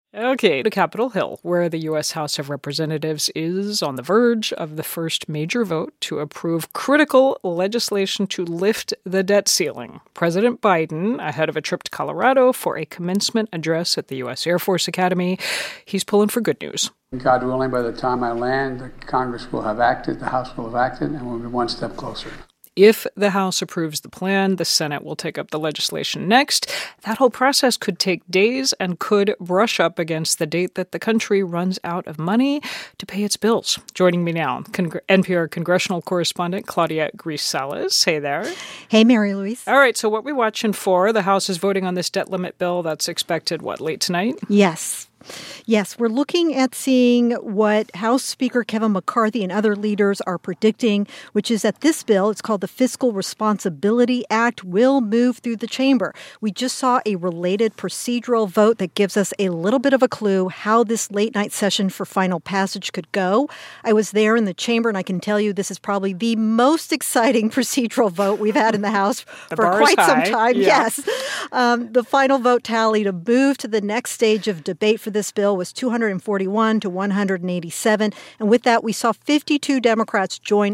Okay, to Capitol Hill, where the U.S. House of Representatives is on the verge of the first major vote to approve critical legislation to lift the debt ceiling. President Biden, ahead of a trip to Colorado for a commencement address at the U.S. Air Force Academy, he's pulling for good news. God willing, by the time I land, the Congress will have acted, the House will have acted, and we'll be one step closer. If the House approves the plan, the Senate will take up the legislation next. That whole process could take days and could brush up against the date that the country runs out of money to pay its bills. Joining me now, NPR congressional correspondent Claudia Grisales. Hey there. Hey, Mary Louise. All right, so what are we watching for? The House is voting on this debt limit bill that's expected, late tonight? Yes, we're looking at seeing what House Speaker Kevin McCarthy and other leaders are predicting, which is that this bill, it's called the Fiscal Responsibility Act, will move through the chamber. We just saw a related procedural vote that gives us a little bit of a clue how this late night session for final passage could go. I was there in the chamber, and I can tell you this is probably the most exciting procedural vote we've had in the House for quite some time. Yeah. Yes. The final vote tally to move to the next stage of debate for this bill was 241 to 187. And with that, we saw 52 Democrats join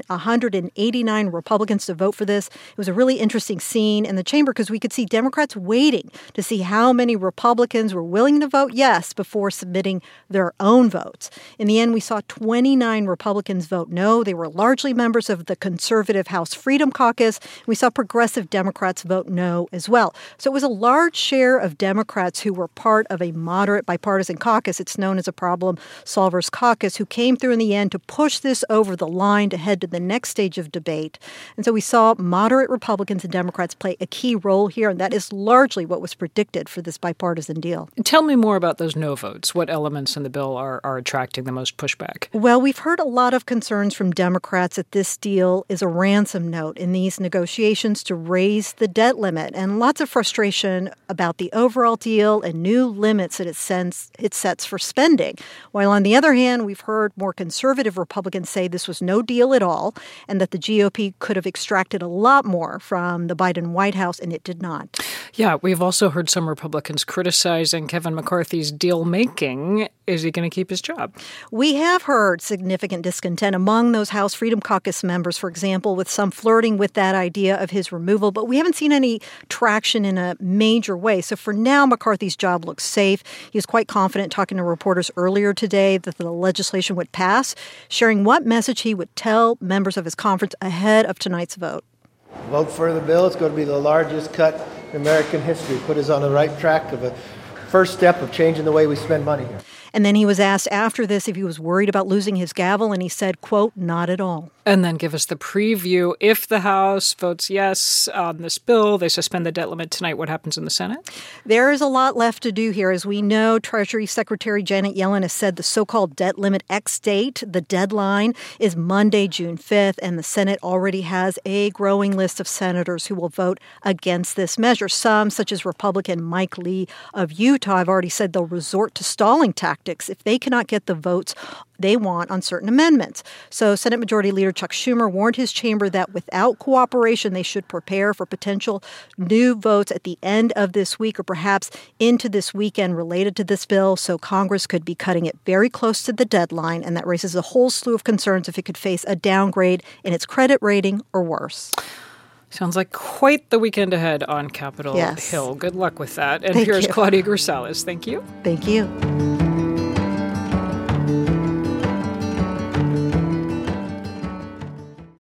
189 Republicans to vote for this. It was a really interesting scene in the chamber because we could see Democrats waiting to see how many Republicans were willing to vote yes before submitting their own votes. In the end, we saw 29 Republicans vote no. They were largely members of the conservative House Freedom Caucus. We saw progressive Democrats vote no as well. So it was a large share of Democrats who were part of a moderate bipartisan caucus. It's known as a Problem Solvers Caucus, who came through in the end to push this over the line to head to the next stage of debate. And so we saw moderate Republicans and Democrats play a key role here, and that is largely what was predicted for this bipartisan deal. Tell me more about those no votes. What elements in the bill are attracting the most pushback? Well, we've heard a lot of concerns from Democrats that this deal is a ransom note in these negotiations to raise the debt limit, and lots of frustration about the overall deal and new limits that it sets for spending. While on the other hand, we've heard more conservative Republicans say this was no deal at all and that the GOP could have extracted a lot more from the Biden White House, and it did not. Yeah, we've also heard some Republicans criticizing Kevin McCarthy's deal-making. Is he going to keep his job? We have heard significant discontent among those House Freedom Caucus members, for example, with some flirting with that idea of his removal, but we haven't seen any traction in a major way. So for now, McCarthy's job looks safe. He was quite confident talking to reporters earlier today that the legislation would pass, sharing what message he would tell members of his conference ahead of tonight's vote. Vote for the bill. It's going to be the largest cut in American history. Put us on the right track of a first step of changing the way we spend money here. And then he was asked after this if he was worried about losing his gavel, and he said, quote, not at all. And then give us the preview. If the House votes yes on this bill, they suspend the debt limit tonight. What happens in the Senate? There is a lot left to do here. As we know, Treasury Secretary Janet Yellen has said the so-called debt limit X date, the deadline, is Monday, June 5th, and the Senate already has a growing list of senators who will vote against this measure. Some, such as Republican Mike Lee of Utah, have already said they'll resort to stalling tactics if they cannot get the votes they want on certain amendments. So Senate Majority Leader Chuck Schumer warned his chamber that without cooperation, they should prepare for potential new votes at the end of this week or perhaps into this weekend related to this bill. So Congress could be cutting it very close to the deadline, and that raises a whole slew of concerns if it could face a downgrade in its credit rating or worse. Sounds like quite the weekend ahead on Capitol Hill. Good luck with that. And here's Claudia Grisales. Thank you. Thank you.